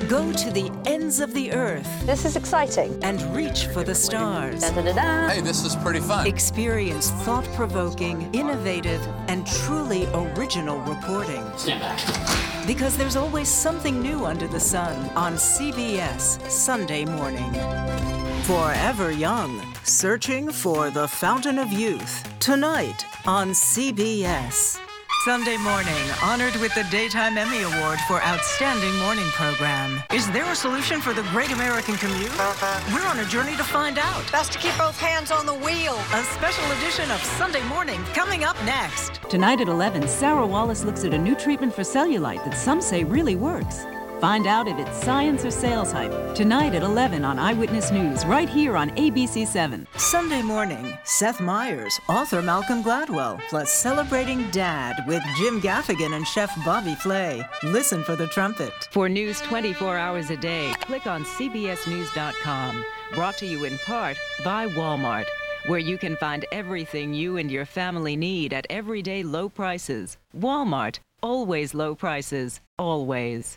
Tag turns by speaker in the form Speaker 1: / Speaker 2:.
Speaker 1: Go to the ends of the earth.
Speaker 2: This is exciting.
Speaker 1: And reach for the stars.
Speaker 2: Da-da-da-da.
Speaker 3: Hey, this is pretty fun.
Speaker 1: Experience thought-provoking, innovative, and truly original reporting.
Speaker 3: Stand back.
Speaker 1: Because there's always something new under the sun on CBS Sunday morning. Forever Young, searching for the fountain of youth. Tonight on CBS. Sunday morning, honored with the Daytime Emmy Award for Outstanding Morning Program. Is there a solution for the great American commute? We're on a journey to find out.
Speaker 4: Best to keep both hands on the wheel.
Speaker 1: A special edition of Sunday Morning coming up next.
Speaker 5: Tonight at 11, Sarah Wallace looks at a new treatment for cellulite that some say really works. Find out if it's science or sales hype. Tonight at 11 on Eyewitness News, right here on ABC7.
Speaker 1: Sunday morning, Seth Meyers, author Malcolm Gladwell, plus Celebrating Dad with Jim Gaffigan and Chef Bobby Flay. Listen for the trumpet.
Speaker 5: For news 24 hours a day, click on cbsnews.com. Brought to you in part by Walmart, where you can find everything you and your family need at everyday low prices. Walmart, always low prices, always.